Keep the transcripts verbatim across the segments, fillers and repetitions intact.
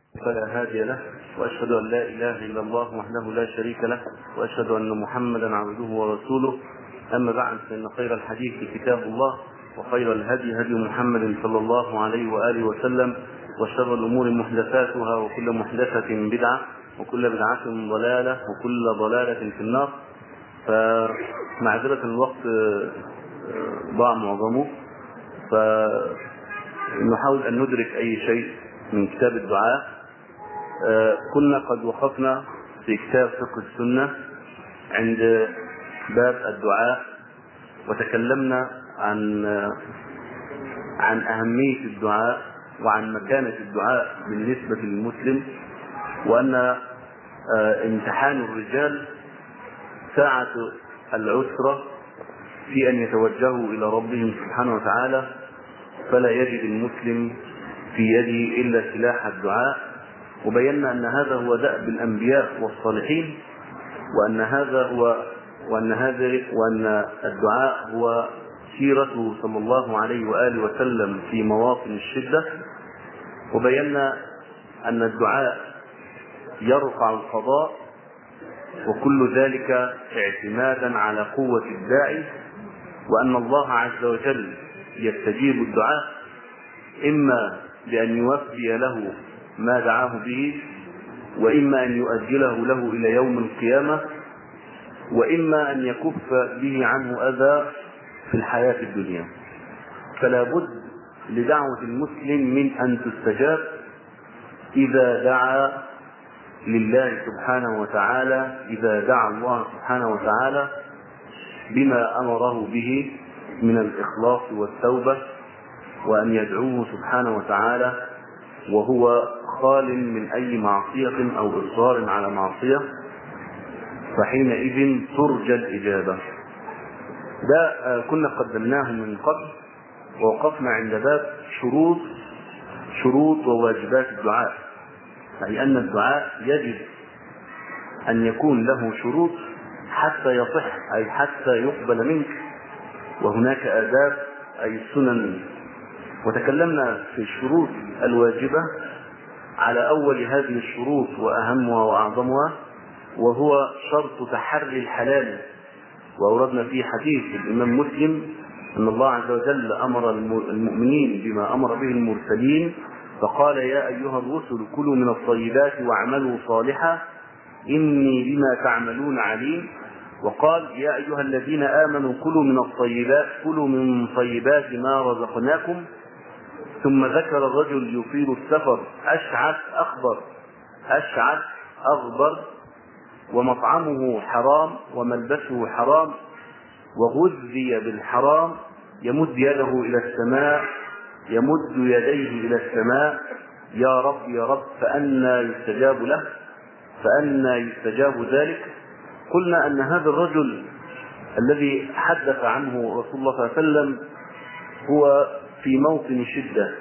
فلا هادي له، وأشهد أن لا إله إلا الله وحده لا شريك له، وأشهد أن محمدا عبده ورسوله. أما بعد، فإن خير الحديث كتاب الله، وخير الهدي هدي محمد صلى الله عليه وآله وسلم، وشر الأمور محدثاتها، وكل محدثة بدعة، وكل بدعة ضلالة، وكل ضلالة في النار. فمعذرة الوقت ضاع معظمه، فنحاول أن ندرك أي شيء من كتاب الدعاء. كنا قد وقفنا في كتاب فقه السنة عند باب الدعاء، وتكلمنا عن عن أهمية الدعاء وعن مكانة الدعاء بالنسبة للمسلم، وأن امتحان الرجال ساعة العسرة في أن يتوجهوا إلى ربهم سبحانه وتعالى، فلا يجد المسلم في يده إلا سلاح الدعاء. وبينا أن هذا هو دأب الأنبياء والصالحين، وأن هذا هو وأن هذا وأن الدعاء هو سيرته صلى الله عليه وآله وسلم في مواطن الشدة. وبينا أن الدعاء يرفع القضاء، وكل ذلك اعتمادا على قوة الداعي، وأن الله عز وجل يستجيب الدعاء إما بأن يوفي له ما دعاه به، وإما أن يؤجله له إلى يوم القيامة، وإما أن يكف به عنه أذى في الحياة الدنيا. فلا بد لدعوة المسلم من أن تستجاب إذا دعا لله سبحانه وتعالى، إذا دعا الله سبحانه وتعالى بما أمره به من الإخلاص والتوبة، وأن يدعوه سبحانه وتعالى وهو خال من أي معصية أو إصرار على معصية، فحينئذ ترجى الإجابة. ده كنا قدمناه من قبل، ووقفنا عند باب شروط شروط وواجبات الدعاء، أي أن الدعاء يجب أن يكون له شروط حتى يصح، أي حتى يقبل منك، وهناك آداب أي سنن. وتكلمنا في الشروط الواجبة على أول هذه الشروط وأهمها وأعظمها، وهو شرط تحري الحلال. وأوردنا فيه حديث الإمام مسلم أن الله عز وجل أمر المؤمنين بما أمر به المرسلين، فقال: يا أيها الرسل كلوا من الطيبات واعملوا صالحا إني بما تعملون عليم. وقال: يا أيها الذين آمنوا كلوا من الطيبات كلوا من طيبات ما رزقناكم. ثم ذكر الرجل يطيل السفر أشعث أخضر أشعث أغبر، ومطعمه حرام وملبسه حرام وغذي بالحرام، يمد يده إلى السماء يمد يديه إلى السماء يا رب يا رب، فأنى يستجاب له فأنى يستجاب ذلك. قلنا أن هذا الرجل الذي حدث عنه رسول الله صلى الله عليه وسلم هو في موطن شدة،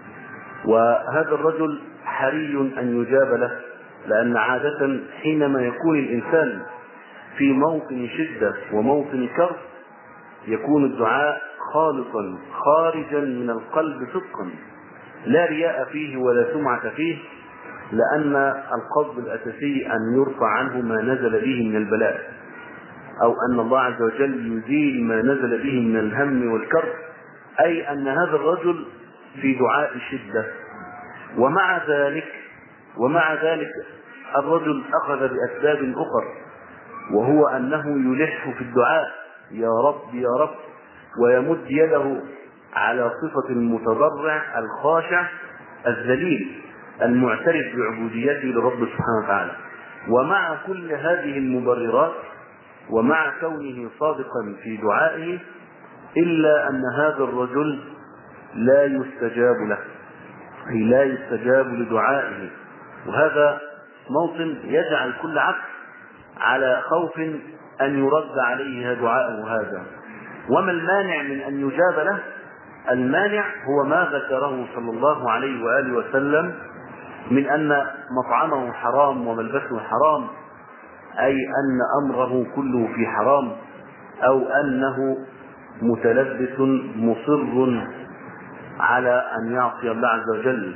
وهذا الرجل حري أن يجاب له، لأن عادة حينما يكون الإنسان في موطن شدة وموطن كرب يكون الدعاء خالصا خارجا من القلب صدقا، لا رياء فيه ولا سمعة فيه، لأن القصد الأساسي أن يرفع عنه ما نزل به من البلاء، أو أن الله عز وجل يزيل ما نزل به من الهم والكرب، أي أن هذا الرجل في دعاء شدة. ومع ذلك ومع ذلك الرجل أخذ بأسباب أخرى، وهو أنه يلح في الدعاء يا رب يا رب، ويمد يده على صفة المتضرع الخاشع الذليل المعترف بعبوديته لرب سبحانه وتعالى. ومع كل هذه المبررات، ومع كونه صادقا في دعائه، إلا أن هذا الرجل لا يستجاب له، أي لا يستجاب لدعائه. وهذا موطن يجعل كل عبد على خوف أن يرد عليه دعاءه هذا. وما المانع من أن يجاب له؟ المانع هو ما ذكره صلى الله عليه وآله وسلم من أن مطعمه حرام وملبسه حرام، أي أن أمره كله في حرام، أو أنه متلبس مصر على أن يعصي الله عز وجل،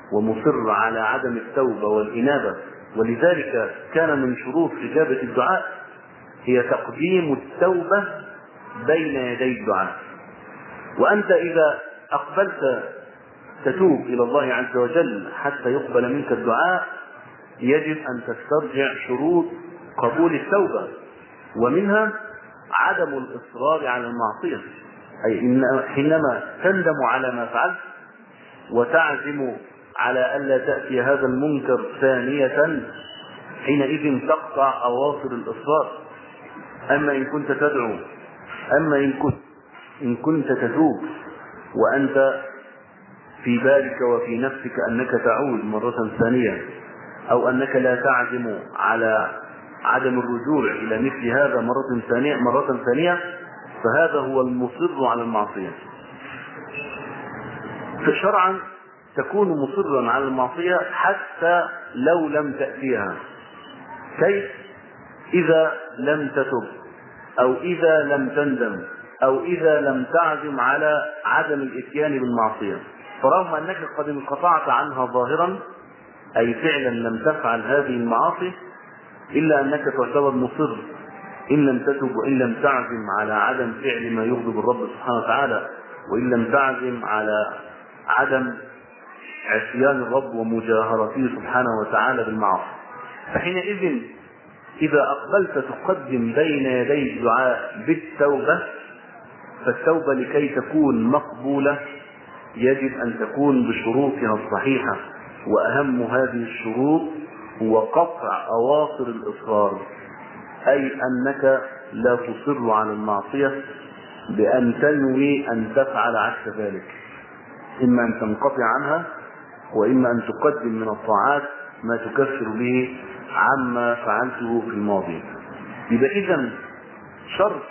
ومصر على عدم التوبة والإنابة. ولذلك كان من شروط إجابة الدعاء هي تقديم التوبة بين يدي الدعاء. وأنت إذا أقبلت تتوب إلى الله عز وجل حتى يقبل منك الدعاء يجب أن تسترجع شروط قبول التوبة، ومنها عدم الإصرار على المعصية، أي إن حينما تندم على ما فعلت وتعزم على ألا تأتي هذا المنكر ثانية حينئذ تقطع أواصر الإصرار. أما إن كنت تدعو أما إن كنت, إن كنت تتوب وأنت في بالك وفي نفسك أنك تعود مرة ثانية، أو أنك لا تعزم على عدم الرجوع إلى مثل هذا مرة ثانية مرة ثانية فهذا هو المصر على المعصية. فشرعا تكون مصرا على المعصية حتى لو لم تأتيها. كيف؟ إذا لم تتب، أو إذا لم تندم، أو إذا لم تعزم على عدم الإتيان بالمعصية. فرغم أنك قد انقطعت عنها ظاهرا، أي فعلا لم تفعل هذه المعاصي، إلا أنك تعتبر مصر إن لم تتب وإن لم تعزم على عدم فعل ما يغضب الرب سبحانه وتعالى، وإن لم تعزم على عدم عصيان الرب ومجاهرته سبحانه وتعالى بالمعاصي. فحينئذ إذا أقبلت تقدم بين يدي الدعاء بالتوبة، فالتوبة لكي تكون مقبولة يجب أن تكون بشروطها الصحيحة، وأهم هذه الشروط هو قطع أواصر الإصرار، أي أنك لا تصر على المعصية بأن تنوي أن تفعل عكس ذلك، إما أن تنقطع عنها وإما أن تقدم من الطاعات ما تكفر به عما فعلته في الماضي. يبقى إذن شرط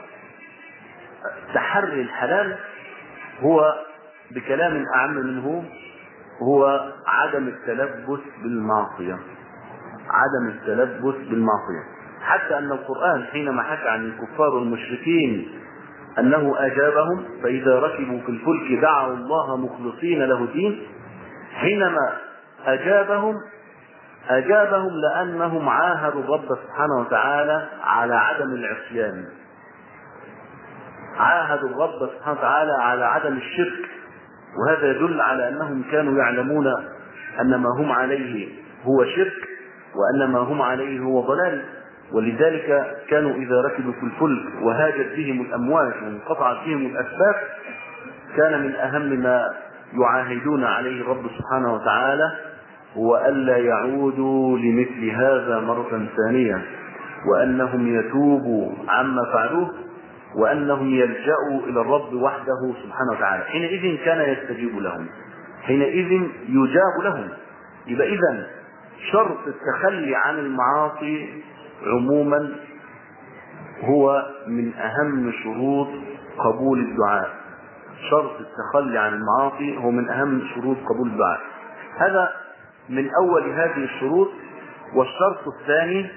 تحري الحلال هو بكلام أعم منه هو عدم التلبس بالمعصية، عدم التلبس بالمعصية. حتى أن القرآن حينما حكى عن الكفار والمشركين أنه أجابهم فإذا ركبوا في الفلك دعوا الله مخلصين له الدين، حينما أجابهم أجابهم لأنهم عاهدوا الرب سبحانه وتعالى على عدم العصيان، عاهدوا الرب سبحانه وتعالى على عدم الشرك، وهذا يدل على أنهم كانوا يعلمون أن ما هم عليه هو شرك وأن ما هم عليه هو ضلال. ولذلك كانوا إذا ركبوا في الفلك وهاجت بهم الأمواج وانقطعت بهم الأسباب كان من أهم ما يعاهدون عليه الرب سبحانه وتعالى هو ألا يعودوا لمثل هذا مرة ثانية، وأنهم يتوبوا عما فعلوه، وأنهم يلجأوا إلى الرب وحده سبحانه وتعالى. حينئذ كان يستجيب لهم، حينئذ يجاب لهم. يبقى إذن شرط التخلي عن المعاصي عموما هو من أهم شروط قبول الدعاء. شرط التخلي عن المعاصي هو من أهم شروط قبول الدعاء. هذا من أول هذه الشروط. والشرط الثاني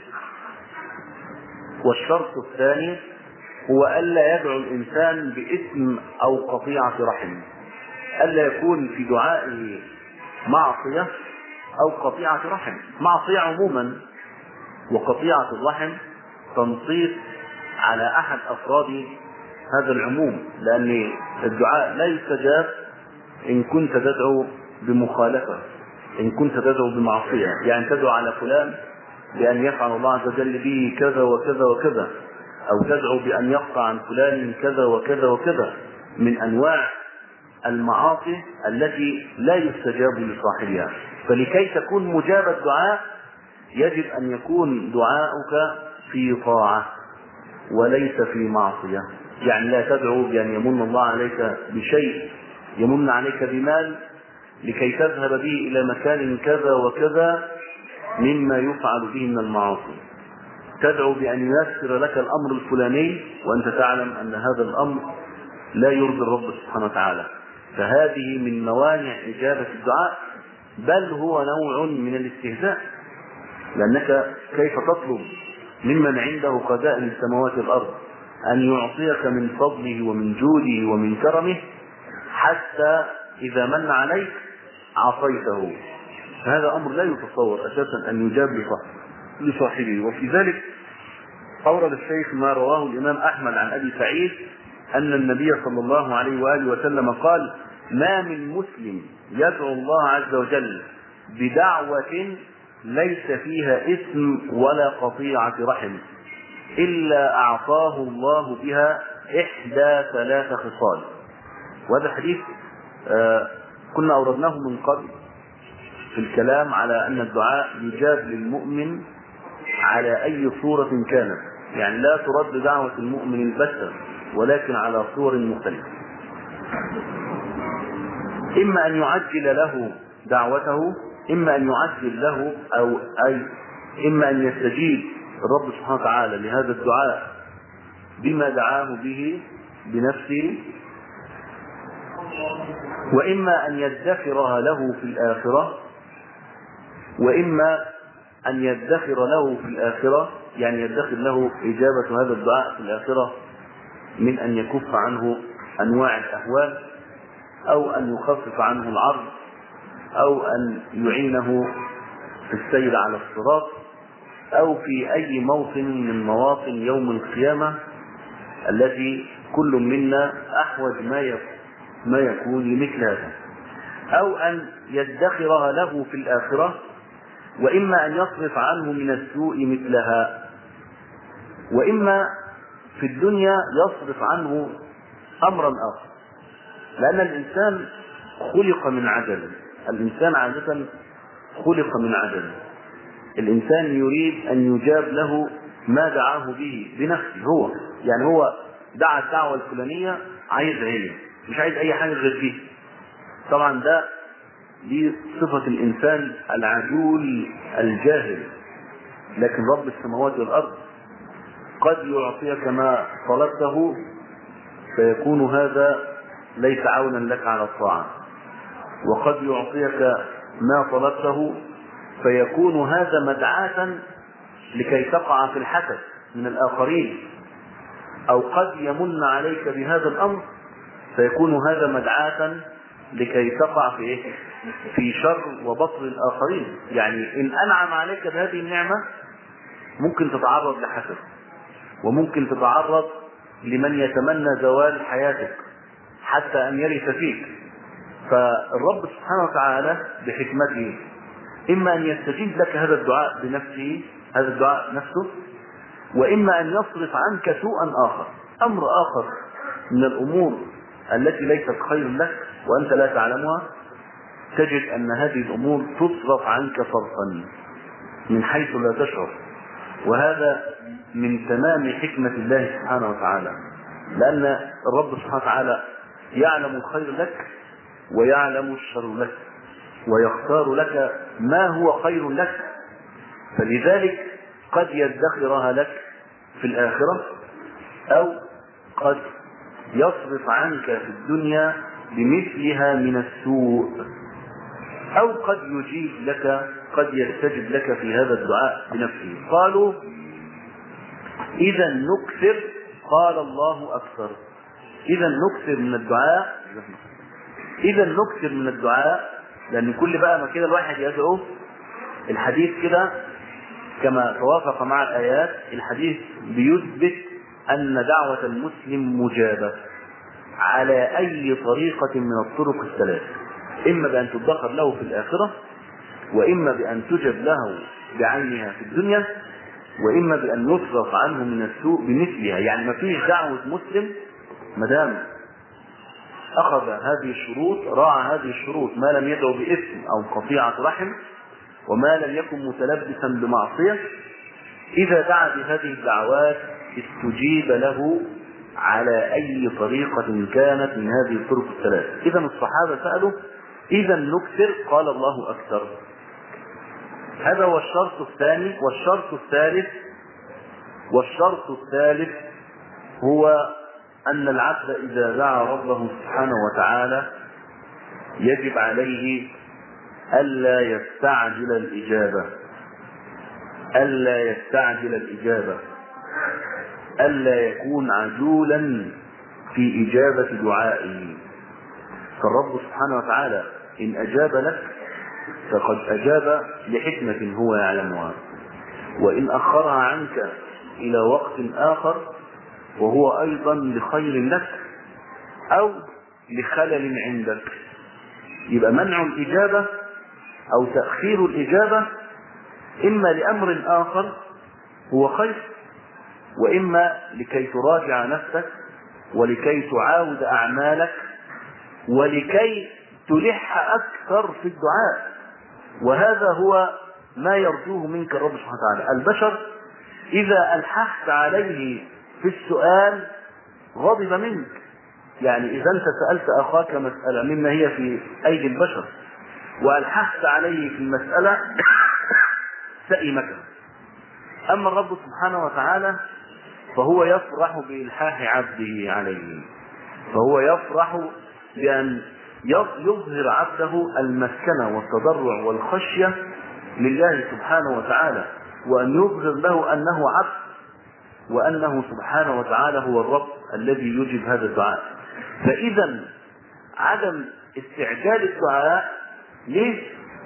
والشرط الثاني هو ألا يدعو الإنسان باسم أو قطيعة رحم، ألا يكون في دعائه معصية أو قطيعة رحم. معصية عموما وقطيعة الرحم تنصيص على أحد أفراد هذا العموم، لأن الدعاء لا يستجاب إن كنت تدعو بمخالفة، إن كنت تدعو بمعصية، يعني تدعو على فلان بأن يفعل الله عز وجل به كذا وكذا وكذا، أو تدعو بأن يقطع عن فلان كذا وكذا وكذا من أنواع المعاصي التي لا يستجاب لصاحبها. فلكي تكون مجاب الدعاء يجب أن يكون دعاؤك في طاعة وليس في معصية. يعني لا تدعو بأن يمن الله عليك بشيء، يمن عليك بمال لكي تذهب به إلى مكان كذا وكذا مما يفعل به من المعاصي. تدعو بأن ييسر لك الأمر الفلاني وأنت تعلم أن هذا الأمر لا يرضي الرب سبحانه وتعالى. فهذه من موانع إجابة الدعاء، بل هو نوع من الاستهزاء، لأنك كيف تطلب ممن عنده خزائن السماوات والأرض أن يعطيك من فضله ومن جوده ومن كرمه حتى إذا من عليك عصيته، هذا أمر لا يتصور أساسا أن يجاب لصاحبه. وفي ذلك أورد الشيخ ما رواه الإمام أحمد عن أبي سعيد أن النبي صلى الله عليه وآله وسلم قال: ما من مسلم يدعو الله عز وجل بدعوة ليس فيها إثم ولا قطيعة رحم إلا أعطاه الله بها إحدى ثلاث خصال. وهذا حديث آه كنا أوردناه من قبل في الكلام على أن الدعاء يجاب للمؤمن على أي صورة كانت، يعني لا ترد دعوة المؤمن البتة ولكن على صور مختلفة. إما أن يعجل له دعوته، إما أن يعجل له أو أي إما أن يستجيب الرب سبحانه وتعالى لهذا الدعاء بما دعاه به بنفسه، وإما أن يدخرها له في الآخرة، وإما أن يدخر له في الآخرة يعني يدخر له إجابة هذا الدعاء في الآخرة من أن يكف عنه أنواع الأهوال، أو أن يخفف عنه العرض، أو أن يعينه في السير على الصراط، أو في أي موطن من مواطن يوم القيامة التي كل منا أحوج ما ما يكون لمثل هذا، أو أن يدخرها له في الآخرة، وإما أن يصرف عنه من السوء مثلها، وإما في الدنيا يصرف عنه أمرا آخر. لأن الإنسان خلق من عجل، الإنسان عادة خلق من عجل. الإنسان يريد أن يجاب له ما دعاه به بنفسه هو، يعني هو دعا الدعوة الفلانية عايز هي، مش عايز أي حاجة غير فيه. طبعا ده دي صفة الإنسان العجول الجاهل. لكن رب السماوات والأرض قد يعطيك ما طلبته فيكون هذا ليس عونا لك على الطاعة، وقد يعطيك ما طلبته فيكون هذا مدعاة لكي تقع في الحسد من الآخرين، أو قد يمن عليك بهذا الأمر فيكون هذا مدعاة لكي تقع في إيه؟ في شر وبطر الآخرين. يعني إن أنعم عليك بهذه النعمة ممكن تتعرض لحسد، وممكن تتعرض لمن يتمنى زوال حياتك حتى أن يرث فيك. فالرب سبحانه وتعالى بحكمته إما أن يستجيب لك هذا الدعاء بنفسه، هذا الدعاء نفسه، وإما أن يصرف عنك سوءا آخر، أمر آخر من الأمور التي ليست خير لك وأنت لا تعلمها، تجد أن هذه الأمور تصرف عنك صرفا من حيث لا تشعر. وهذا من تمام حكمة الله سبحانه وتعالى، لأن الرب سبحانه وتعالى يعلم الخير لك ويعلم الشر لك ويختار لك ما هو خير لك، فلذلك قد يدخرها لك في الآخرة، أو قد يصرف عنك في الدنيا بمثلها من السوء، أو قد يجيب لك، قد يستجب لك في هذا الدعاء بنفسه. قالوا إذا نكثر، قال الله أكثر. إذا نكثر من الدعاء، إذا نكثر من الدعاء، لأن كل بقى ما كده الواحد يدعو، الحديث كده كما توافق مع الآيات، الحديث بيثبت أن دعوة المسلم مجابة على أي طريقة من الطرق الثلاث، إما بأن تدخر له في الآخرة، وإما بأن تجب له بعينها في الدنيا، وإما بأن يصرف عنه من السوء بمثلها. يعني ما فيش دعوة مسلم مدام أخذ هذه الشروط، راعى هذه الشروط، ما لم يدعو بإثم أو قطيعة رحم، وما لم يكن متلبسا بمعصية، إذا دعا بهذه الدعوات استجيب له على أي طريقة كانت من هذه الطرق الثلاث. إذا الصحابة سألوا إذا نكثر، قال الله أكثر. هذا هو الشرط الثاني. والشرط الثالث والشرط الثالث هو أن العبد إذا دعا ربه سبحانه وتعالى يجب عليه ألا يستعجل الإجابة، ألا يستعجل الإجابة، ألا يكون عجولا في إجابة دعائه. فالرب سبحانه وتعالى إن أجاب لك فقد أجاب لحكمة هو يعلمها، وإن أخرها عنك إلى وقت آخر وهو أيضا لخير لك أو لخلل عندك، يبقى منع الإجابة أو تأخير الإجابة إما لأمر آخر هو خير، وإما لكي تراجع نفسك ولكي تعاود أعمالك ولكي تلح أكثر في الدعاء. وهذا هو ما يرجوه منك الرب سبحانه وتعالى. البشر إذا ألححت عليه في السؤال غضب منك، يعني إذا أنت سألت أخاك مسألة مما هي في أيدي البشر وألححت عليه في المسألة سئمك. أما الرب سبحانه وتعالى فهو يفرح بإلحاح عبده عليه، فهو يفرح بأن يظهر عبده المسكنة والتضرع والخشية لله سبحانه وتعالى، وأن يظهر له أنه عبد وأنه سبحانه وتعالى هو الرب الذي يجيب هذا الدعاء. فإذا عدم استعجال الدعاء ليه؟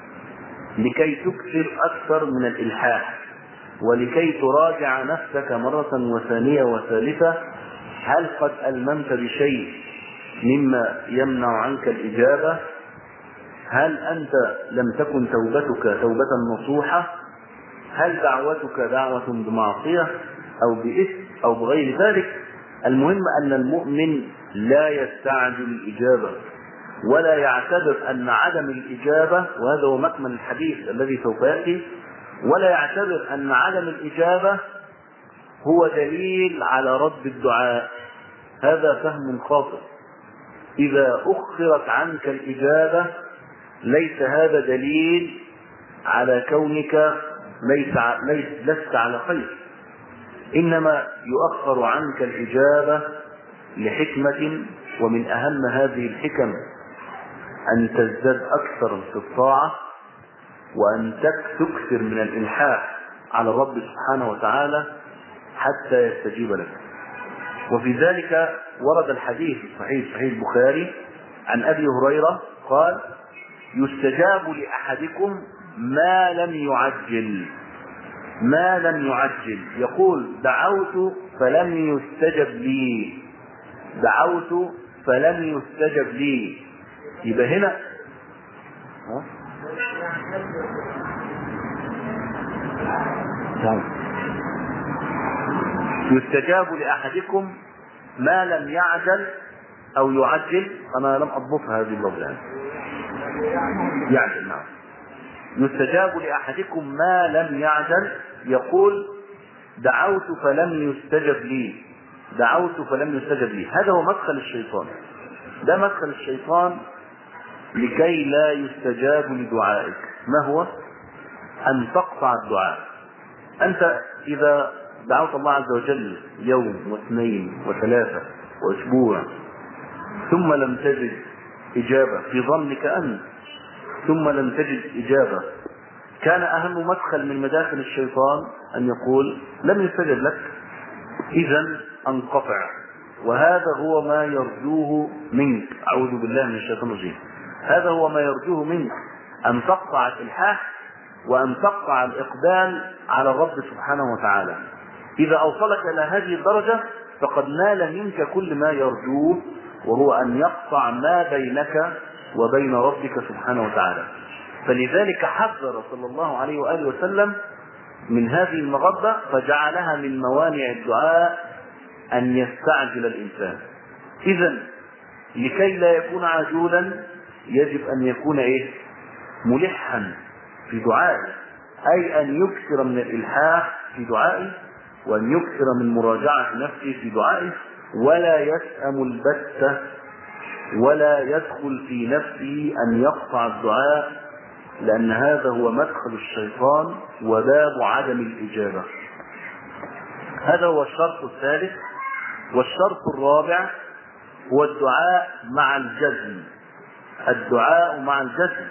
لكي تكثر أكثر من الإلحاح ولكي تراجع نفسك مرة وثانية وثالثة، هل قد ألممت بشيء مما يمنع عنك الإجابة؟ هل أنت لم تكن توبتك توبة نصوحة؟ هل دعوتك دعوة بمعصية أو بإثم أو بغير ذلك؟ المهم أن المؤمن لا يستعجل الإجابة ولا يعتبر أن عدم الإجابة، وهذا هو مكمن الحديث الذي سوف يأتي، ولا يعتبر أن عدم الإجابة هو دليل على رد الدعاء. هذا فهم خاطئ. إذا أخرت عنك الإجابة ليس هذا دليل على كونك ليس ليس لست على خير، إنما يؤخر عنك الإجابة لحكمة، ومن أهم هذه الحكم أن تزداد أكثر في الطاعة وأن تكثر من الإلحاح على الرب سبحانه وتعالى حتى يستجيب لك. وفي ذلك ورد الحديث الصحيح صحيح البخاري عن أبي هريرة قال: يستجاب لأحدكم ما لم يعجل ما لم يعجل يقول: دعوت فلم يستجب لي دعوت فلم يستجب لي يبقى هنا يستجاب لأحدكم ما لم يعجل أو يعجل. أنا لم أضبطها هذه اللفظة يعجل. نعم. يستجاب لأحدكم ما لم يعجل يقول: دعوت فلم يستجب لي دعوت فلم يستجب لي هذا هو مدخل الشيطان. ده مدخل الشيطان لكي لا يستجاب لدعائك. ما هو؟ أن تقطع الدعاء. أنت إذا دعوت الله عز وجل يوم واثنين وثلاثة وأسبوع ثم لم تجد إجابة في ظنك أنت ثم لم تجد إجابة، كان أهم مدخل من مداخل الشيطان أن يقول: لم يستجب لك، إذن انقطع. وهذا هو ما يرجوه منك. أعوذ بالله من الشيطان الرجيم. هذا هو ما يرجوه منك، أن تقطع الإلحاح وأن تقطع الإقبال على الرب سبحانه وتعالى. إذا أوصلك إلى هذه الدرجة فقد نال منك كل ما يرجوه، وهو أن يقطع ما بينك وبين ربك سبحانه وتعالى. فلذلك حذر صلى الله عليه وآله وسلم من هذه المغبة، فجعلها من موانع الدعاء أن يستعجل الإنسان. إذن لكي لا يكون عجولا يجب أن يكون إيه؟ ملحا في دعائه، أي أن يكثر من الإلحاح في دعائه وأن يكثر من مراجعة نفسه في دعائه، ولا يسأم البتة ولا يدخل في نفسه أن يقطع الدعاء، لأن هذا هو مدخل الشيطان وباب عدم الإجابة. هذا هو الشرط الثالث. والشرط الرابع هو الدعاء مع الجزم. الدعاء مع الجزم.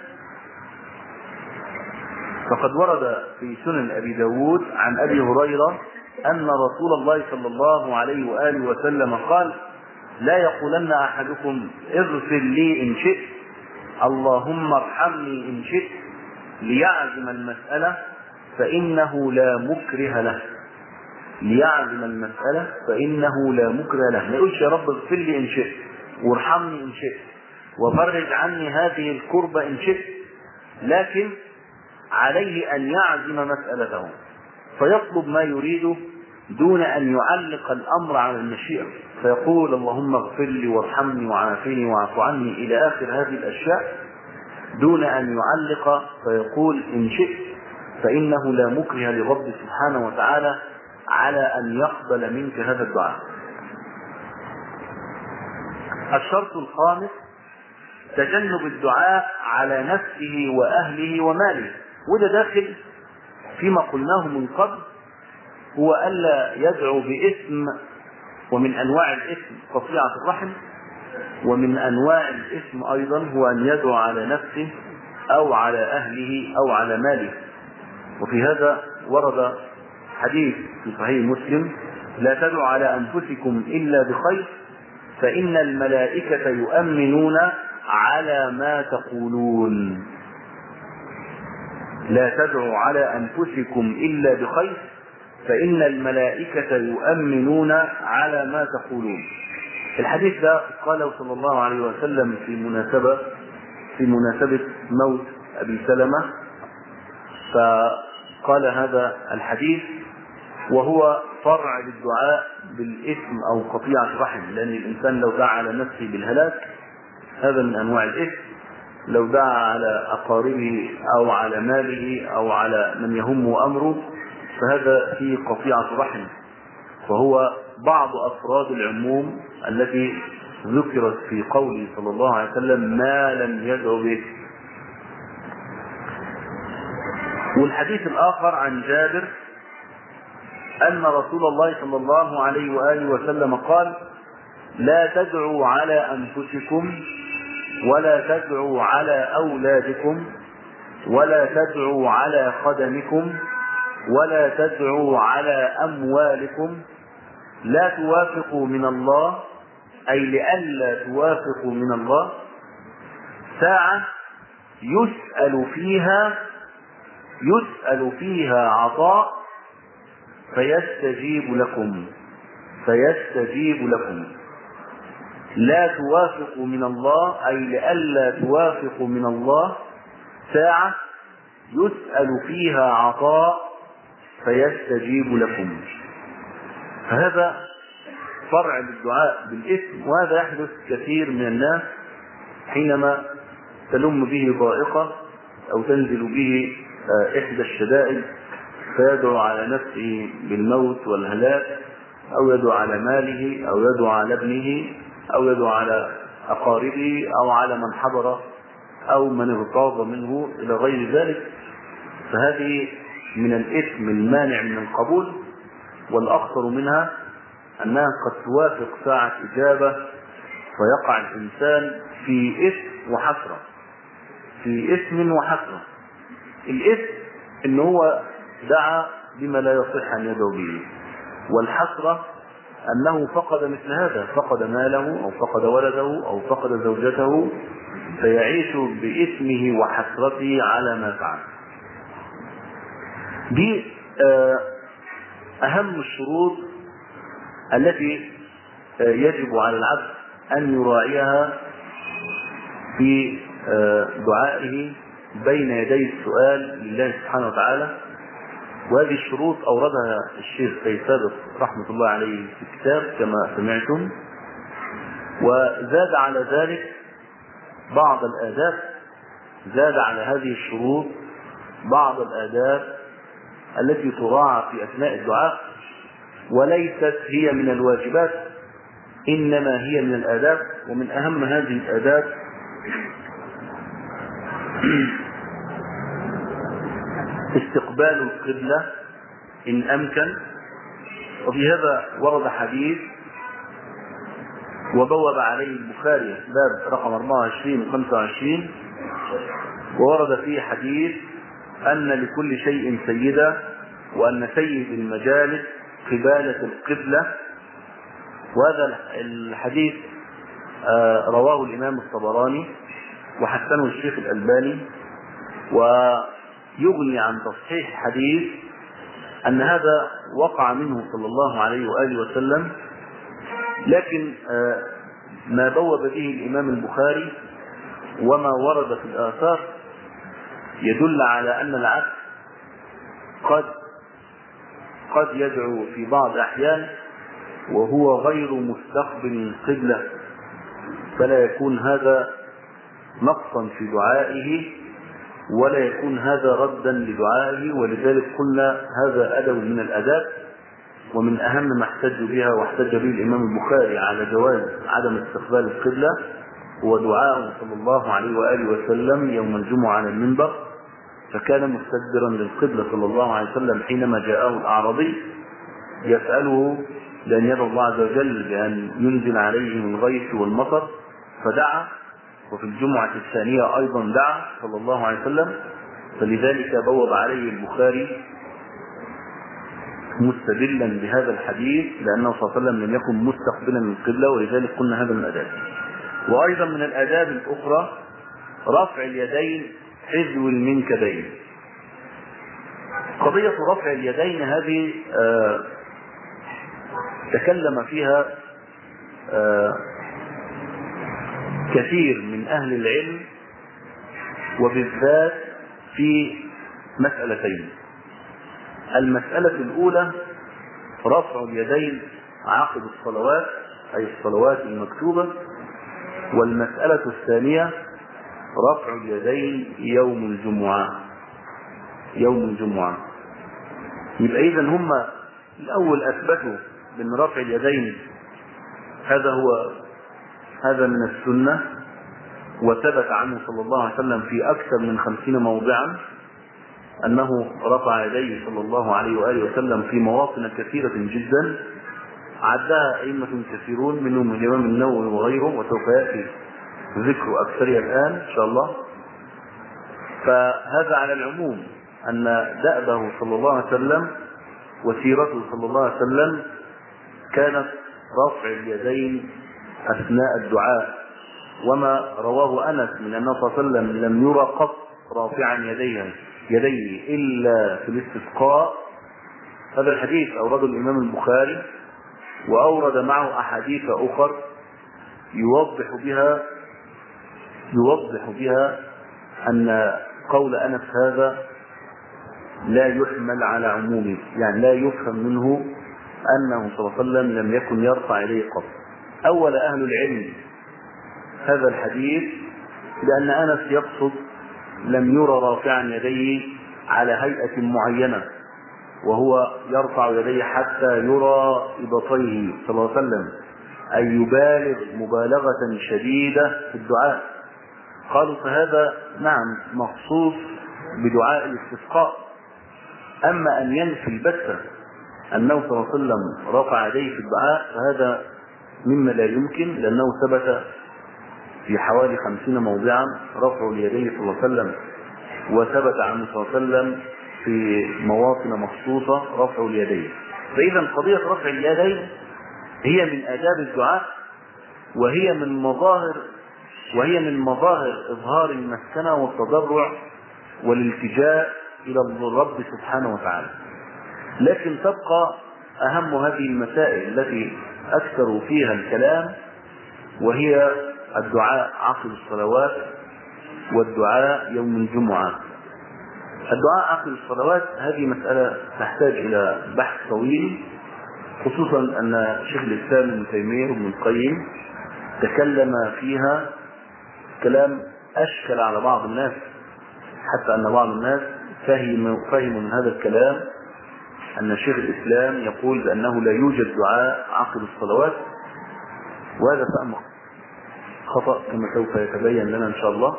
فقد ورد في سنن أبي داود عن أبي هريرة أن رسول الله صلى الله عليه وآله وسلم قال: لا يقولن أحدكم اغفر لي إن شئت، اللهم ارحمني إن شئت، ليعزم المسألة فإنه لا مكره له. ليعزم المسألة فإنه لا مكره له. ما يقولش يا رب اغفر لي إن شئت وارحمني إن شئت وفرج عني هذه الكربة إن شئت، لكن عليه أن يعزم مسألته فيطلب ما يريده دون أن يعلق الأمر على المشيئة، فيقول اللهم اغفر لي وارحمني وعافني واعف عني إلى آخر هذه الأشياء، دون أن يعلق فيقول إن شئت، فإنه لا مكره لرب سبحانه وتعالى على أن يقبل منك هذا الدعاء. الشرط الخامس تجنب الدعاء على نفسه وأهله وماله، وده داخل فيما قلناه من قبل، هو ألا يدعو باسم، ومن أنواع الاسم قطيعة الرحم، ومن أنواع الاسم أيضا هو أن يدعو على نفسه أو على أهله أو على ماله. وفي هذا ورد حديث في صحيح مسلم: لا تدعوا على أنفسكم إلا بخير فإن الملائكة يؤمنون على ما تقولون. لا تدعوا على أنفسكم إلا بخير فإن الملائكة يؤمنون على ما تقولون. الحديث ده قاله صلى الله عليه وسلم في مناسبة في مناسبة موت أبي سلمة، فقال هذا الحديث وهو فرع للدعاء بالإثم أو قطيعة الرحم، لأن الإنسان لو دعا على نفسه بالهلاك هذا من أنواع الإثم، لو دعا على أقاربه أو على ماله أو على من يهمه أمره فهذا فيه قطيعة رحم، فهو بعض أفراد العموم التي ذكرت في قوله صلى الله عليه وسلم ما لم يدعو به. والحديث الآخر عن جابر أن رسول الله صلى الله عليه وآله وسلم قال: لا تدعوا على أنفسكم ولا تدعوا على أولادكم ولا تدعوا على قدمكم ولا تدعوا على أموالكم، لا توافقوا من الله، أي لئلا توافقوا من الله ساعة يسأل فيها يسأل فيها عطاء فيستجيب لكم فيستجيب لكم لا توافقوا من الله، أي لئلا توافقوا من الله ساعة يسأل فيها عطاء فيستجيب لكم. فهذا فرع للدعاء بالاسم، وهذا يحدث كثير من الناس حينما تلم به ضائقة أو تنزل به إحدى الشدائد فيدعو على نفسه بالموت والهلاك، أو يدعو على ماله، أو يدعو على ابنه، أو يدعو على أقاربه، أو على من حضر أو من اغتاظ منه إلى غير ذلك. فهذه من الإثم المانع من القبول، والأخطر منها أنها قد توافق ساعة إجابة فيقع الإنسان في إثم وحسرة في إثم وحسرة. الإثم إن هو دعا بما لا يصح أن يدعو به، والحسرة أنه فقد مثل هذا، فقد ماله أو فقد ولده أو فقد زوجته، فيعيش بإثمه وحسرته على ما فعل. دي أهم الشروط التي يجب على العبد أن يراعيها في دعائه بين يدي السؤال لله سبحانه وتعالى. وهذه الشروط أوردها الشيخ سيد سابق رحمة الله عليه في الكتاب كما سمعتم، وزاد على ذلك بعض الآداب، زاد على هذه الشروط بعض الآداب التي تراعى في أثناء الدعاء، وليست هي من الواجبات إنما هي من الآداب. ومن أهم هذه الآداب استقبال القبلة إن أمكن. وفي هذا ورد حديث وبوب عليه البخاري باب رقم أربعة وعشرين وخمسة وعشرين، وورد فيه حديث أن لكل شيء سيدة، وأن سيد المجالس قبالة القبلة. وهذا الحديث رواه الإمام الطبراني وحسنه الشيخ الألباني، يغني عن تصحيح حديث أن هذا وقع منه صلى الله عليه وآله وسلم، لكن ما بوب به الإمام البخاري وما ورد في الآثار يدل على أن العكس قد قد يدعو في بعض الأحيان وهو غير مستقبل القبلة، فلا يكون هذا نقصا في دعائه ولا يكون هذا ردا لدعائه. ولذلك قلنا هذا أدب من الأداب، ومن أهم ما احتج بها واحتج به الإمام البخاري على جواز عدم استقبال القبلة هو دعاء صلى الله عليه وآله وسلم يوم الجمعة على المنبر، فكان مستدبرا للقبلة صلى الله عليه وسلم حينما جاءه الأعرابي يسأله لأن يدعو الله عز وجل بأن ينزل عليه من الغيث والمطر، فدعا، وفي الجمعة الثانية أيضا دعا صلى الله عليه وسلم، فلذلك بوب عليه البخاري مستدلا بهذا الحديث لأنه صلى الله عليه وسلم لم يكن مستقبلا للقبلة، ولذلك قلنا هذا من الآداب. وأيضا من الآداب الأخرى رفع اليدين حذو المنكبين. قضية رفع اليدين هذه آه تكلم فيها آه كثير من أهل العلم، وبالذات في مسألتين. المسألة الأولى رفع اليدين عقب الصلوات أي الصلوات المكتوبة، والمسألة الثانية رفع اليدين يوم الجمعة يوم الجمعة. يبقى إذن هم الأول أثبتوا بأن رفع اليدين هذا هو هذا من السنة، وثبت عنه صلى الله عليه وسلم في أكثر من خمسين موضعا أنه رفع يديه صلى الله عليه وآله وسلم في مواطن كثيرة جدا عدها أئمة كثيرون منهم الإمام النووي وغيره، وسوف يأتي ذكر أكثرها الآن إن شاء الله. فهذا على العموم أن دأبه صلى الله عليه وسلم وسيرته صلى الله عليه وسلم كانت رفع اليدين أثناء الدعاء، وما رواه أنس من أنه صلى الله عليه وسلم لم يرى قط رافعا يديه يديه إلا في الاستسقاء. هذا الحديث أورده الإمام البخاري، وأورد معه أحاديث أخر يوضح بها يوضح بها أن قول أنس هذا لا يحمل على عمومه، يعني لا يفهم منه أنه صلى الله عليه وسلم لم يكن يرفع يديه قط. أول أهل العلم هذا الحديث لأن أنس يقصد لم يرى رافعا يديه على هيئة معينة، وهو يرفع يديه حتى يرى إبطيه صلى الله عليه وسلم، أي يبالغ مبالغة شديدة في الدعاء. قالوا فهذا نعم مخصوص بدعاء الاستسقاء. أما أن ينفي البتة أنه صلى الله عليه وسلم رفع يديه في الدعاء فهذا مما لا يمكن، لأنه ثبت في حوالي خمسين موضعا رفع اليدين صلى الله عليه وسلم، وثبت عنه صلى الله عليه وسلم في مواطن مخصوصة رفع اليدين. فإذا قضية رفع اليدين هي من آداب الدعاء، وهي من مظاهر وهي من مظاهر إظهار المسكنة والتضرع والالتجاء إلى الرب سبحانه وتعالى. لكن تبقى أهم هذه المسائل التي أكثر فيها الكلام، وهي الدعاء عقب الصلوات والدعاء يوم الجمعة. الدعاء عقب الصلوات هذه مسألة تحتاج إلى بحث طويل، خصوصا أن شيخ الإسلام ابن تيمية وابن القيم تكلم فيها كلام أشكل على بعض الناس، حتى أن بعض الناس فهم فهموا من هذا الكلام أن شيخ الإسلام يقول بأنه لا يوجد دعاء عقب الصلوات، وهذا فهم خطأ كما سوف يتبين لنا إن شاء الله.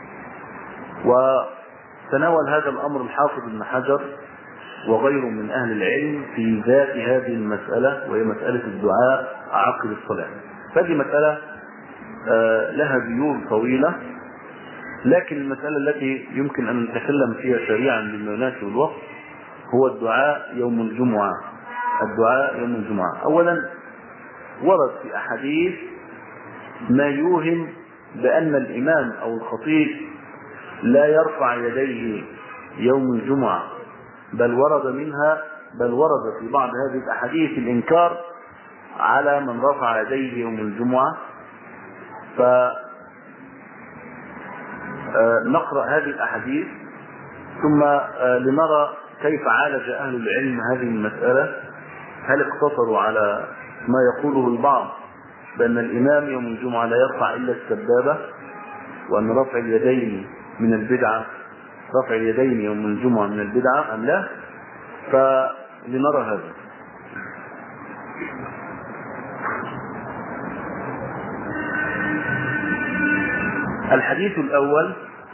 وتناول هذا الأمر الحافظ ابن حجر وغيره من أهل العلم في ذات هذه المسألة، وهي مسألة الدعاء عقب الصلاة. فهذه مسألة لها ذيول طويلة، لكن المسألة التي يمكن أن نتكلم فيها سريعا بما يناسب الوقت هو الدعاء يوم الجمعة. الدعاء يوم الجمعة أولا ورد في أحاديث ما يوهم بأن الإمام أو الخطيب لا يرفع يديه يوم الجمعة، بل ورد منها بل ورد في بعض هذه الأحاديث الإنكار على من رفع يديه يوم الجمعة. فنقرأ هذه الأحاديث ثم لنرى كيف عالج أهل العلم هذه المسألة. هل اقتصروا على ما يقوله البعض بأن الإمام يوم الجمعة لا يرفع إلا السبابة، وأن رفع اليدين من البدعة رفع اليدين يوم الجمعة من البدعة أم لا؟ فلنرى هذا. الحديث الأول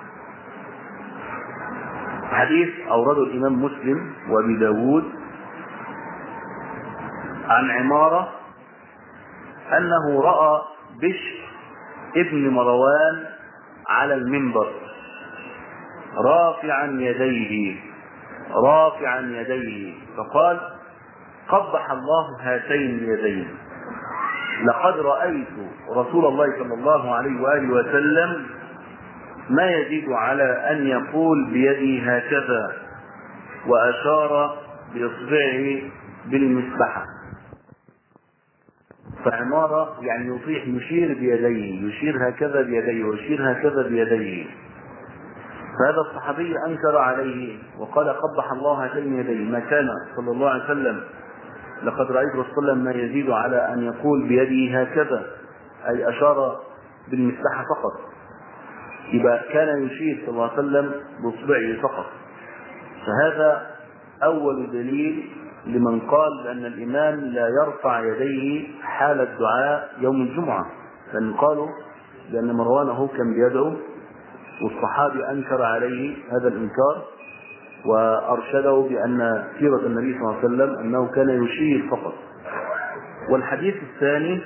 حديث أورده الإمام مسلم وأبي داود عن عمارة أنه رأى بشر ابن مروان على المنبر رافعا يديه رافعا يديه فقال: قبح الله هاتين اليدين، لقد رأيت رسول الله صلى الله عليه وآله وسلم ما يزيد على أن يقول بيده هكذا، وأشار بإصبعه بالمسبحة. فعمارة يعني يطيح يشير بيديه، يشير هكذا بيديه ويشير هكذا بيديه. فهذا الصحابي أنكر عليه وقال: قبح الله هاتين يديه، ما كان صلى الله عليه وسلم لقد رأيت رسول الله ما يزيد على أن يقول بيده هكذا، أي أشار بالمسبحة فقط. يبقى كان يشير صلى الله عليه وسلم بإصبعه فقط. فهذا أول دليل لمن قال بأن الإمام لا يرفع يديه حال الدعاء يوم الجمعة، لأن قالوا لأن مروانه كان بيدعو والصحابي أنكر عليه هذا الإنكار وأرشده بأن سيرة النبي صلى الله عليه وسلم أنه كان يشير فقط. والحديث الثاني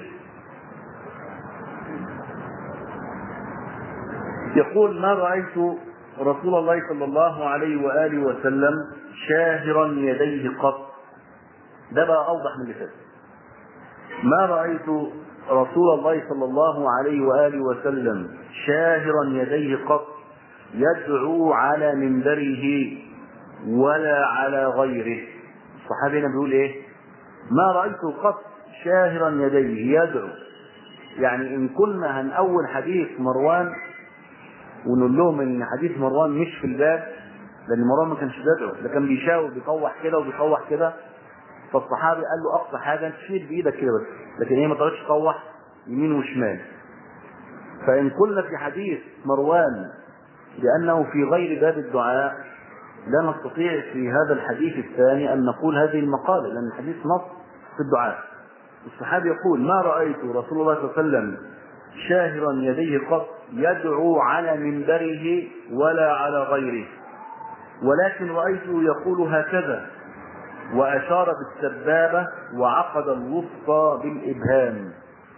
يقول: ما رأيت رسول الله صلى الله عليه وآله وسلم شاهرا يديه قط. ده بقى أوضح من اللي فات. ما رأيت رسول الله صلى الله عليه وآله وسلم شاهرا يديه قط يدعو على منبره ولا على غيره. الصحابي هنا بيقول ايه؟ ما رأيته قط شاهرا يديه يدعو. يعني ان كنا هنأول حديث مروان ونقول لهم ان حديث مروان مش في الباب، لان مروان ما كانش بيدعو، ده كان بيشاور بيطوح كده وبيطوح كده. فالصحابي قال له اقصى حاجه تشير بايدك كده بس، لكن هي ما تقعدش تطوح يمين وشمال. فان قلنا في حديث مروان لأنه في غير باب الدعاء، لا نستطيع في هذا الحديث الثاني أن نقول هذه المقالة، لأن الحديث نص في الدعاء. الصحابي يقول: ما رأيت رسول الله صلى الله عليه وسلم شاهرا يديه قط يدعو على منبره ولا على غيره، ولكن رأيته يقول هكذا، وأشار بالسبابة وعقد الوسطى بالإبهام.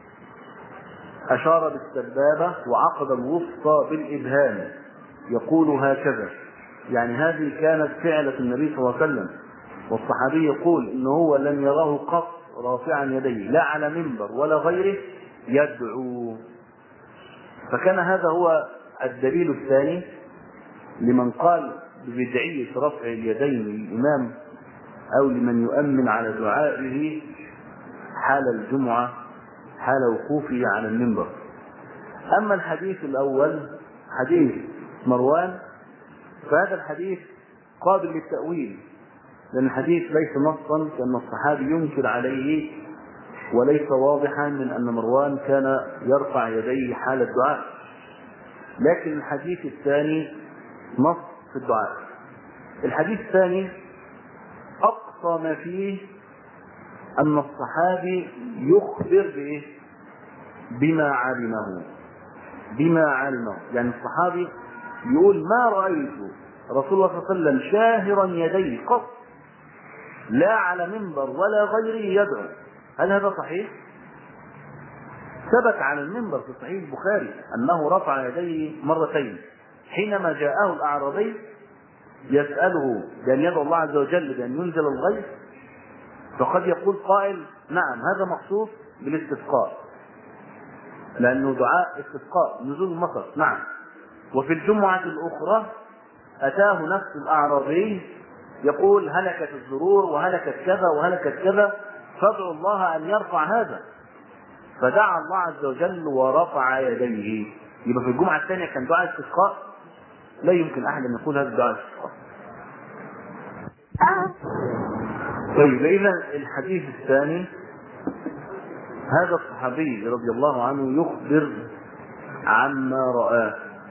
أشار بالسبابة وعقد الوسطى بالإبهام، يقول هكذا. يعني هذه كانت فعلة النبي صلى الله عليه وسلم. والصحابي يقول إنه هو لم يراه قط رافعا يديه لا على منبر ولا غيره يدعو. فكان هذا هو الدليل الثاني لمن قال ببدعية رفع اليدين للإمام أو لمن يؤمن على دعائه حال الجمعة حال وقوفه على المنبر. أما الحديث الأول حديث مروان فهذا الحديث قابل للتأويل، لأن الحديث ليس نصا كأن الصحابي ينكر عليه، وليس واضحا من أن مروان كان يرفع يديه حال الدعاء. لكن الحديث الثاني نص في الدعاء. الحديث الثاني أقصى ما فيه أن الصحابي يخبر بإيه؟ بما علمه بما علمه يعني الصحابي يقول: ما رأيت رسول الله صلى الله عليه وسلم شاهرا يديه قط لا على منبر ولا غيره يدعو. هل هذا صحيح؟ ثبت على المنبر في صحيح البخاري أنه رفع يديه مرتين حينما جاءه الأعرابي يسأله بأن يدعو الله عز وجل بأن ينزل الغيث. فقد يقول قائل: نعم هذا مخصوص بالاستسقاء، لأنه دعاء استسقاء نزول المطر. نعم. وفي الجمعة الأخرى أتاه نفس الأعرابي يقول هلكت الزرور وهلكت كذا وهلكت كذا، فادعوا الله أن يرفع هذا. فدعا الله عز وجل ورفع يديه. يبقى في الجمعة الثانية كان دعاء استسقاء، لا يمكن أحد أن يقول هذا دعاء استسقاء. طيب إذا الحديث الثاني، هذا الصحابي رضي الله عنه يخبر عما رآه،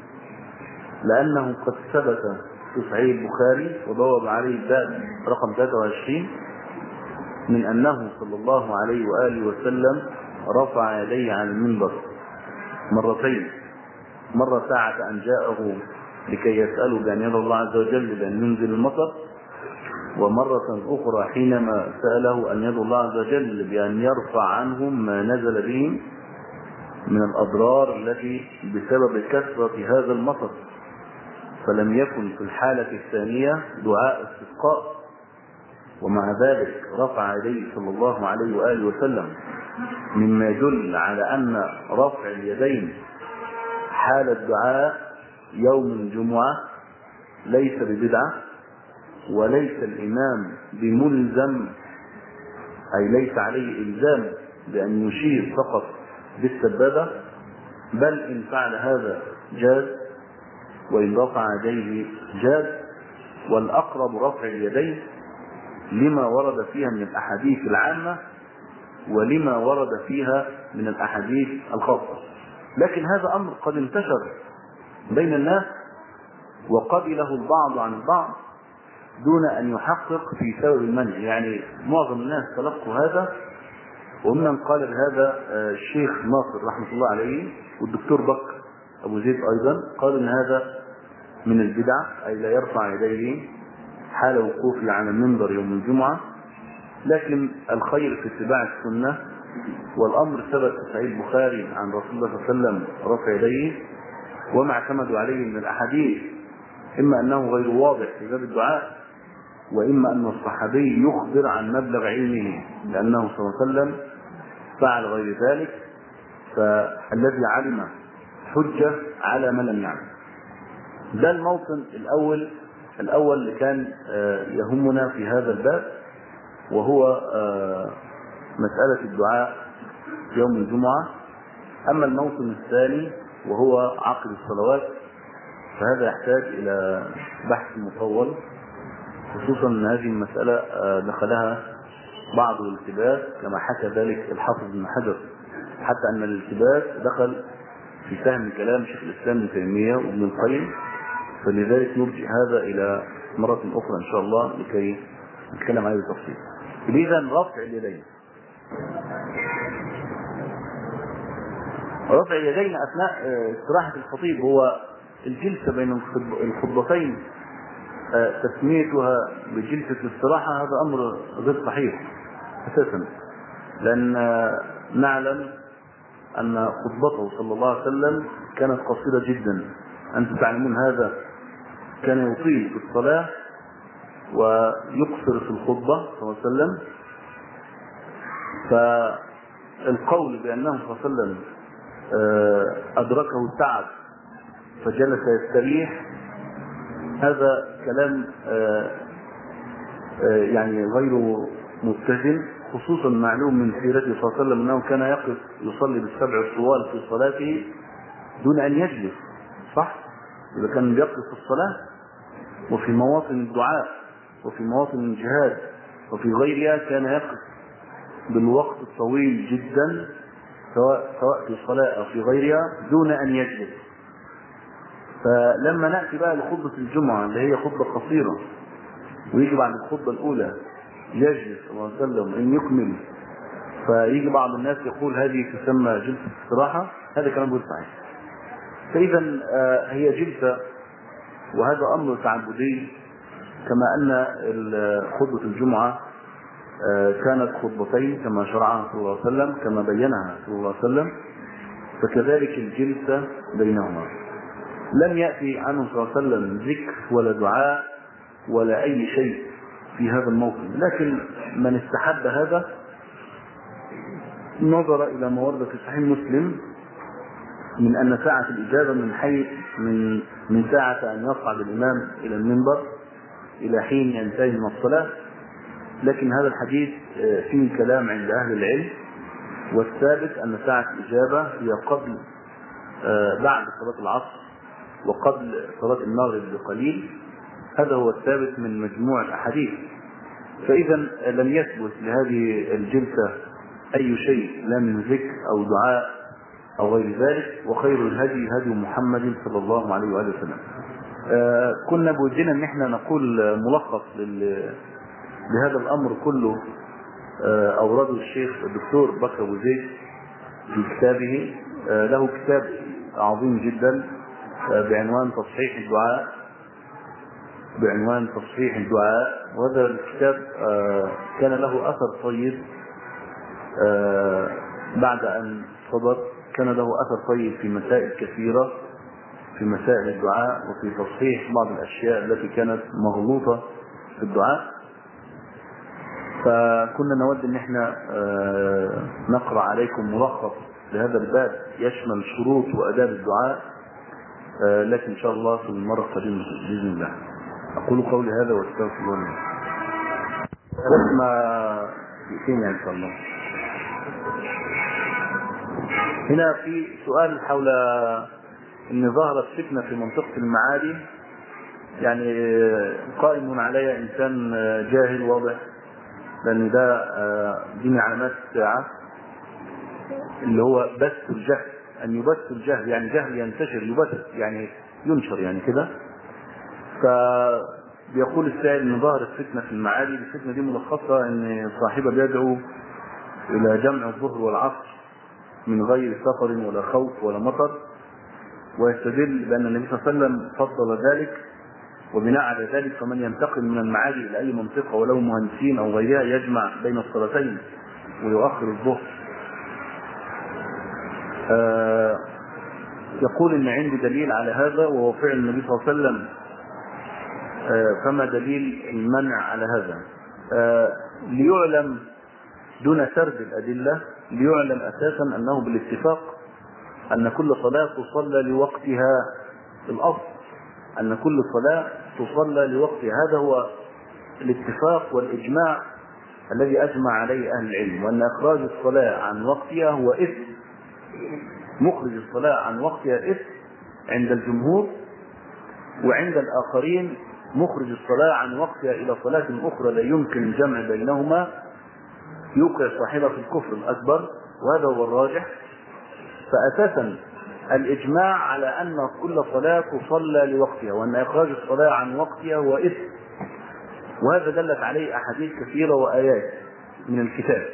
لأنه قد ثبت في صحيح البخاري وبوب عليه الباب رقم ثلاثة وعشرين من أنه صلى الله عليه وآله وسلم رفع يديه على المنبر مرتين، مرة ساعة أن جاءه لكي يسأله بأن يدعو الله عز وجل بأن ينزل المطر، ومرة أخرى حينما سأله أن يدعو الله عز وجل بأن يرفع عنهم ما نزل بهم من الأضرار التي بسبب كثرة هذا المطر. فلم يكن في الحالة الثانية دعاء استسقاء، ومع ذلك رفع يديه صلى الله عليه وآله وسلم، مما يدل على أن رفع اليدين حال الدعاء يوم الجمعة ليس ببدعة، وليس الإمام بملزم، أي ليس عليه إلزام بأن يشير فقط بالسبابة، بل إن فعل هذا جاز، وإن رفع يديه جاز. والأقرب رفع اليدين لما ورد فيها من الأحاديث العامة ولما ورد فيها من الأحاديث الخاصة. لكن هذا أمر قد انتشر بين الناس وقبله البعض عن البعض دون أن يحقق في سبب المنع. يعني معظم الناس تلقوا هذا، وممن قال بهذا الشيخ ناصر رحمة الله عليه والدكتور بكر أبو زيد أيضا قال إن هذا من البدع، أي لا يرفع يديه حال وقوفه على المنبر يوم الجمعة. لكن الخير في اتباع السنة، والأمر ثبت في صحيح البخاري عن رسول الله صلى الله عليه وسلم رفع يديه، وما اعتمدوا عليه من الأحاديث إما أنه غير واضح في باب الدعاء، وإما أن الصحابي يخبر عن مبلغ علمه لأنه صلى الله عليه وسلم فعل غير ذلك، فالذي علم حجة على من لم يعلم. ده الموطن الأول الأول اللي كان يهمنا في هذا الباب، وهو مسألة الدعاء في يوم الجمعة. أما الموطن الثاني وهو عقد الصلوات، فهذا يحتاج إلى بحث مطول، خصوصا أن هذه المسألة دخلها بعض الالتباس كما حكى ذلك الحافظ ابن حجر، حتى أن الالتباس دخل في فهم كلام شيخ الإسلام ابن تيمية وابن القيم، فلذلك نرجع هذا إلى مرة أخرى إن شاء الله لكي نتكلم عليه بالتفصيل. إذا رفع اليدين رفع اليدين أثناء استراحة الخطيب هو الجلسة بين الخطبتين، تسميتها بجلسة الاستراحة هذا أمر غير صحيح أساسا، لأن نعلم أن خطبته صلى الله عليه وسلم كانت قصيرة جدا. أنتم تعلمون هذا، كان يطيل في الصلاة ويقصر في الخطبة صلى الله عليه وسلم. فالقول بأنه صلى الله عليه وسلم أدركه التعب فجلس يستريح، هذا كلام يعني غير متزن، خصوصا معلوم من سيرته صلى الله عليه وسلم أنه كان يقف يصلي بالسبع الطوال في صلاته دون أن يجلس، صح؟ إذا كان بيقف في الصلاة وفي مواطن الدعاء وفي مواطن الجهاد وفي غيرها كان يقف بالوقت الطويل جدا، سواء سواء في الصلاة أو في غيرها دون أن يجلس. فلما نأتي بقى لخطبة الجمعة اللي هي خطبة قصيرة، ويجي بعد الخطبة الأولى يجلس صلى الله عليه وسلم إن يكمل، فيجي بعض الناس يقول هذه تسمى جلسة استراحة، هذا كلام غير صحيح. فإذا هي جلسة، وهذا أمر تعبدي، كما أن خطبة الجمعة كانت خطبتين كما شرعها صلى الله عليه وسلم، كما بينها صلى الله عليه وسلم، فكذلك الجلسة بينهما. لم يأتي عنه صلى الله عليه وسلم ذكر ولا دعاء ولا أي شيء في هذا الموطن، لكن من استحب هذا نظر إلى ما ورد في صحيح مسلم من أن ساعة الإجابة من حيث من من ساعة أن يصعد الإمام إلى المنبر إلى حين ينتهي من الصلاة. لكن هذا الحديث فيه كلام عند أهل العلم، والثابت أن ساعة الإجابة هي قبل بعد صلاة العصر وقبل صلاة المغرب بقليل. هذا هو الثابت من مجموع الأحاديث. فإذا لم يثبت لهذه الجلسة أي شيء لا من ذكر أو دعاء أو غير ذلك، وخير الهدي هدي محمد صلى الله عليه وآله وسلم. آه كنا بودنا ان احنا نقول ملخص لهذا الامر كله. آه اورده الشيخ الدكتور بكر ابو زيد في كتابه. آه له كتاب عظيم جدا آه بعنوان تصحيح الدعاء بعنوان تصحيح الدعاء وهذا الكتاب آه كان له اثر طيب آه بعد ان صدر. كان له اثر طيب في مسائل كثيره، في مسائل الدعاء وفي تصحيح بعض الأشياء التي كانت مغلوطة في الدعاء. فكنا نود ان احنا نقرأ عليكم ملخص لهذا الباب يشمل شروط وآداب الدعاء، لكن ان شاء الله في المرة القادمة بإذن الله. أقول قولي هذا واستغفر الله. ما فين ان شاء الله. هنا في سؤال حول ان ظهرت فتنة في منطقة المعادي، يعني قائم عليها انسان جاهل واضح، لان ده دي من علامات الساعة اللي هو بث الجهل، ان يبث الجهل، يعني جهل ينتشر يبث يعني ينشر يعني كده. فبيقول السائل ان ظهرت فتنة في المعادي. الفتنة دي ملخصة ان صاحبها بيدعو الى جمع الظهر والعصر من غير سفر ولا خوف ولا مطر، ويستدل بأن النبي صلى الله عليه وسلم فضل ذلك، وبناء على ذلك فمن ينتقل من المعادي إلى أي منطقة ولو مهندسين أو غيرها يجمع بين الصلاتين ويؤخر الظهر. آه يقول إن عندي دليل على هذا وهو فعل النبي صلى الله عليه وسلم. آه فما دليل المنع على هذا؟ آه ليعلم دون سرد الأدلة، ليعلم أساسا أنه بالاتفاق أن كل صلاة تصلى لوقتها. الأصل أن كل صلاة تصلى لوقتها، هذا هو الاتفاق والإجماع الذي أجمع عليه أهل العلم، وأن إخراج الصلاة عن وقتها هو إثم. مخرج الصلاة عن وقتها إثم عند الجمهور، وعند الآخرين مخرج الصلاة عن وقتها إلى صلاة أخرى لا يمكن الجمع بينهما يوقع صاحبه في الكفر الأكبر، وهذا هو الراجح. فأساسا الإجماع على أن كل صلاة تصلى لوقتها، وأن إخراج الصلاة عن وقتها هو إثم، وهذا دلت عليه أحاديث كثيرة وآيات من الكتاب.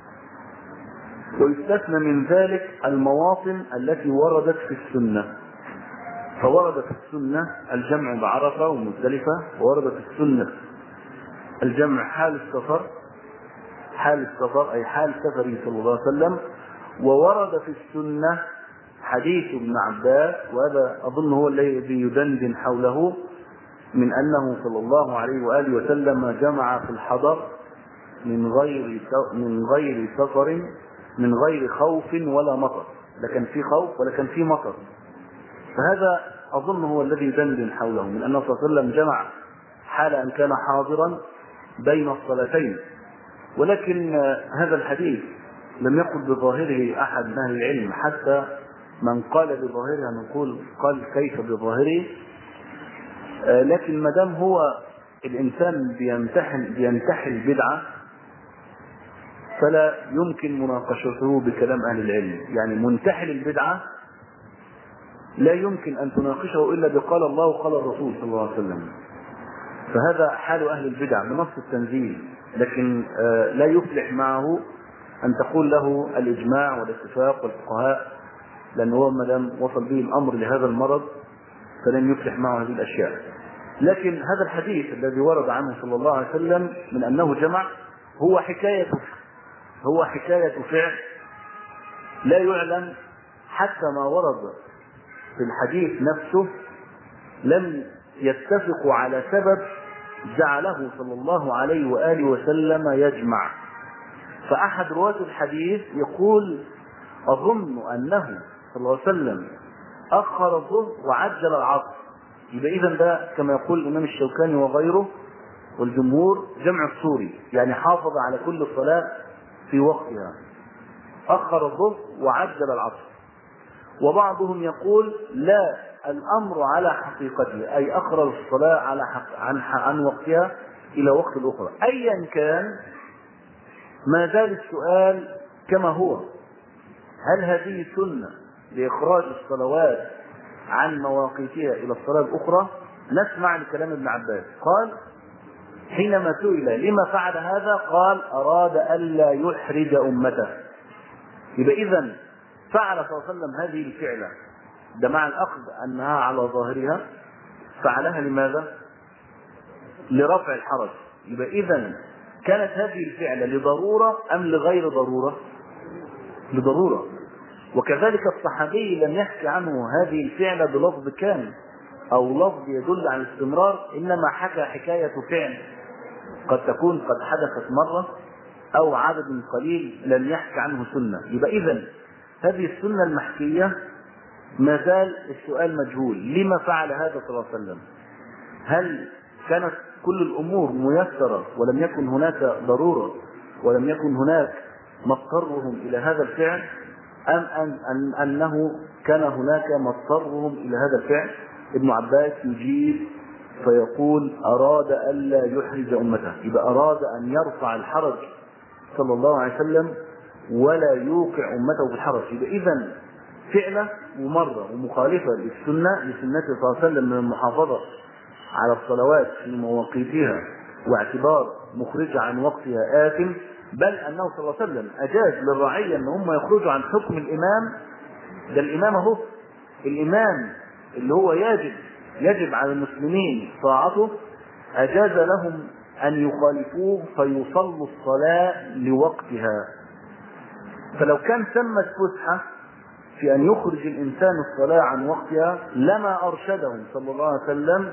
ويستثنى من ذلك المواطن التي وردت في السنة. فورد في السنة الجمع بعرفة ومزدلفة، وورد في السنة الجمع حال السفر، حال السفر أي حال سفره صلى الله عليه وسلم. وورد في السنة حديث ابن عباس، وهذا أظن هو الذي يدندن حوله، من أنه صلى الله عليه وآله وسلم جمع في الحضر من غير من غير سفر من غير خوف ولا مطر. لا كان في خوف ولا كان في مطر. فهذا أظن هو الذي يدندن حوله، من أنه صلى الله عليه وسلم جمع حال أن كان حاضرا بين الصلاتين. ولكن هذا الحديث لم يقل بظاهره أحد من أهل العلم، حتى من قال بظاهره نقول قال كيف بظاهره. لكن ما دام هو الإنسان بيمتحن بينتحل بدعة فلا يمكن مناقشته بكلام أهل العلم. يعني منتحل البدعة لا يمكن أن تناقشه إلا بقال الله وقال الرسول صلى الله عليه وسلم. فهذا حال أهل البدع بنص التنزيل، لكن لا يفلح معه أن تقول له الإجماع والاتفاق والفقهاء، لأنه هو ما دام وصل به الأمر لهذا المرض فلن يفلح معه هذه الأشياء. لكن هذا الحديث الذي ورد عنه صلى الله عليه وسلم من أنه جمع هو حكاية هو حكاية فعل لا يعلم، حتى ما ورد في الحديث نفسه لم يتفق على سبب جعله صلى الله عليه وآله وسلم يجمع. فأحد رواة الحديث يقول أظن أنه صلى الله عليه وسلم أخر الظهر وعجل العصر، يبقى إذا ده كما يقول الإمام الشوكاني وغيره والجمهور جمع الصوري، يعني حافظ على كل صلاة في وقتها، أخر الظهر وعجل العصر. وبعضهم يقول لا، الأمر على حقيقته، أي أخر الصلاة على حق عن, عن وقتها إلى وقت الأخرى. أيا كان ما زال السؤال كما هو، هل هذه سنة لإخراج الصلوات عن مواقيتها إلى الصلاة الأخرى؟ نسمع لكلام ابن عباس، قال حينما سئل لما فعل هذا قال أراد ألا يحرج أمته. يبقى إذن فعل صلى الله عليه وسلم هذه الفعلة، ده مع الأخذ أنها على ظاهرها فعلها لماذا؟ لرفع الحرج. يبقى إذن كانت هذه الفعلة لضرورة أم لغير ضرورة؟ لضرورة. وكذلك الصحابي لم يحكي عنه هذه الفعلة بلفظ كامل أو لفظ يدل على الاستمرار، إنما حكى حكاية فعل قد تكون قد حدثت مرة أو عدد قليل لم يحكي عنه سنة. يبقى إذن هذه السنة المحكية ما زال السؤال مجهول، لما فعل هذا صلى الله عليه وسلم؟ هل كانت كل الأمور ميسرة ولم يكن هناك ضرورة ولم يكن هناك مضطرهم إلى هذا الفعل، أم أن أن أنه كان هناك مضطرهم إلى هذا الفعل؟ ابن عباس يجيب فيقول أراد ألا يحرج أمته، يبقى أراد أن يرفع الحرج صلى الله عليه وسلم ولا يوقع أمته بالحرج. يبقى إذن فعلة ممرة ومخالفة للسنة لسنته صلى الله عليه وسلم من المحافظة على الصلوات في مواقيتها واعتبار مخرج عن وقتها آثم، بل أنه صلى الله عليه وسلم أجاز للرعية أن هم يخرجوا عن حكم الإمام. ده الإمام هو الإمام اللي هو يجب يجب على المسلمين طاعته، أجاز لهم أن يخالفوه فيصلوا الصلاة لوقتها. فلو كان ثمة فسحة في أن يخرج الإنسان الصلاة عن وقتها لما أرشدهم صلى الله عليه وسلم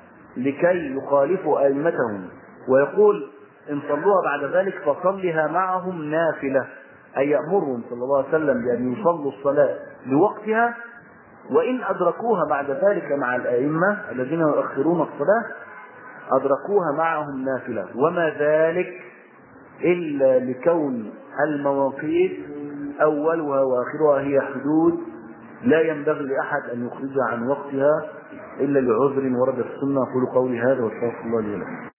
لكي يخالفوا أئمتهم ويقول إن صلوها بعد ذلك فصلها معهم نافلة، أي يأمرهم صلى الله عليه وسلم بأن يصلوا الصلاة لوقتها، وإن أدركوها بعد ذلك مع الأئمة الذين يؤخرون الصلاة أدركوها معهم نافلة. وما ذلك إلا لكون المواقيت أولها وآخرها هي حدود لا ينبغي لأحد أن يخرجها عن وقتها إلا لعذر ورد في السنة. أقول قولي هذا واستغفر الله لي ولكم.